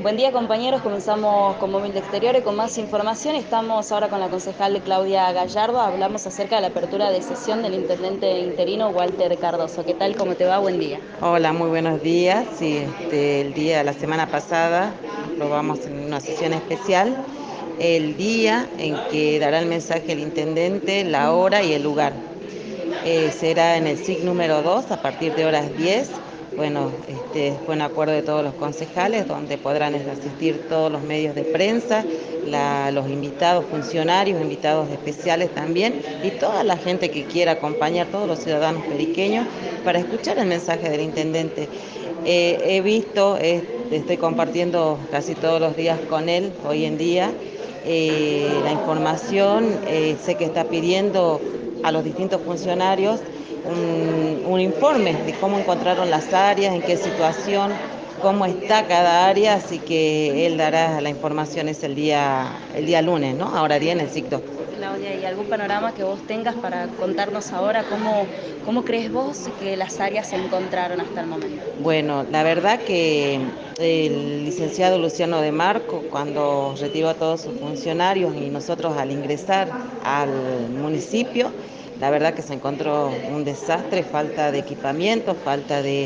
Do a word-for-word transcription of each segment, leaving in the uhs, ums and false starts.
Buen día, compañeros. Comenzamos con Móvil de Exterior y con más información. Estamos ahora con la concejal Claudia Gallardo. Hablamos acerca de la apertura de sesión del intendente interino Walter Cardoso. ¿Qué tal? ¿Cómo te va? Buen día. Hola, muy buenos días. Sí, este, el día de la semana pasada aprobamos en una sesión especial el día en que dará el mensaje el intendente, la hora y el lugar. Eh, será en el S I C número dos a partir de horas diez. Bueno, este fue un acuerdo de todos los concejales donde podrán asistir todos los medios de prensa, la, los invitados funcionarios, invitados especiales también y toda la gente que quiera acompañar, todos los ciudadanos periqueños, para escuchar el mensaje del intendente. Eh, he visto, eh, estoy compartiendo casi todos los días con él hoy en día eh, la información, eh, sé que está pidiendo a los distintos funcionarios un, un informe de cómo encontraron las áreas, en qué situación, cómo está cada área, así que él dará la información es el día, el día lunes, ¿no? Ahora día en el ciclo. Claudia, ¿y algún panorama que vos tengas para contarnos ahora? ¿Cómo, cómo crees vos que las áreas se encontraron hasta el momento? Bueno, la verdad que el licenciado Luciano de Marco, cuando retiró a todos sus funcionarios y nosotros al ingresar al municipio, la verdad que se encontró un desastre, falta de equipamiento, falta de,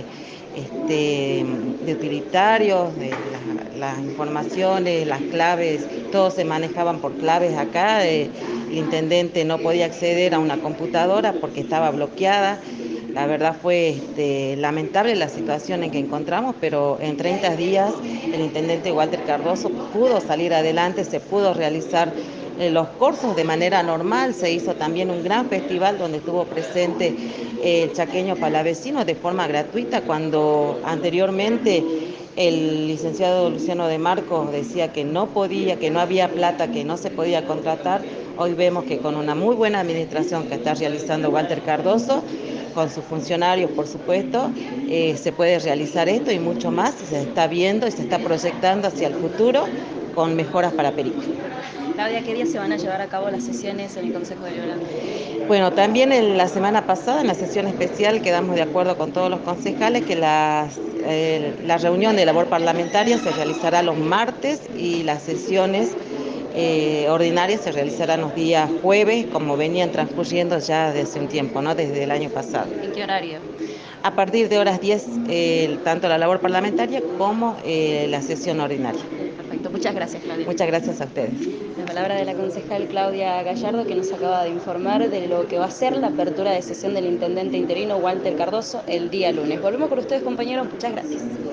este, de utilitarios, de las, las informaciones, las claves, todos se manejaban por claves acá. Eh, el intendente no podía acceder a una computadora porque estaba bloqueada. La verdad fue este, lamentable la situación en que encontramos, pero en treinta días el intendente Walter Cardoso pudo salir adelante, se pudo realizar eh, los cursos de manera normal, se hizo también un gran festival donde estuvo presente eh, el chaqueño palavecino de forma gratuita, cuando anteriormente el licenciado Luciano de Marcos decía que no podía, que no había plata, que no se podía contratar. Hoy vemos que con una muy buena administración que está realizando Walter Cardoso, con sus funcionarios, por supuesto, eh, se puede realizar esto y mucho más, se está viendo y se está proyectando hacia el futuro con mejoras para Perico. Claudia, ¿qué día se van a llevar a cabo las sesiones en el Consejo Deliberante? Bueno, también en la semana pasada, en la sesión especial, quedamos de acuerdo con todos los concejales que las, eh, la reunión de labor parlamentaria se realizará los martes y las sesiones eh, ordinarias se realizarán los días jueves, como venían transcurriendo ya desde un tiempo, ¿no? Desde el año pasado. ¿En qué horario? A partir de horas diez, eh, tanto la labor parlamentaria como eh, la sesión ordinaria. Perfecto, muchas gracias, Claudia. Muchas gracias a ustedes. La palabra de la concejal Claudia Gallardo, que nos acaba de informar de lo que va a ser la apertura de sesión del intendente interino Walter Cardoso el día lunes. Volvemos con ustedes, compañeros. Muchas gracias.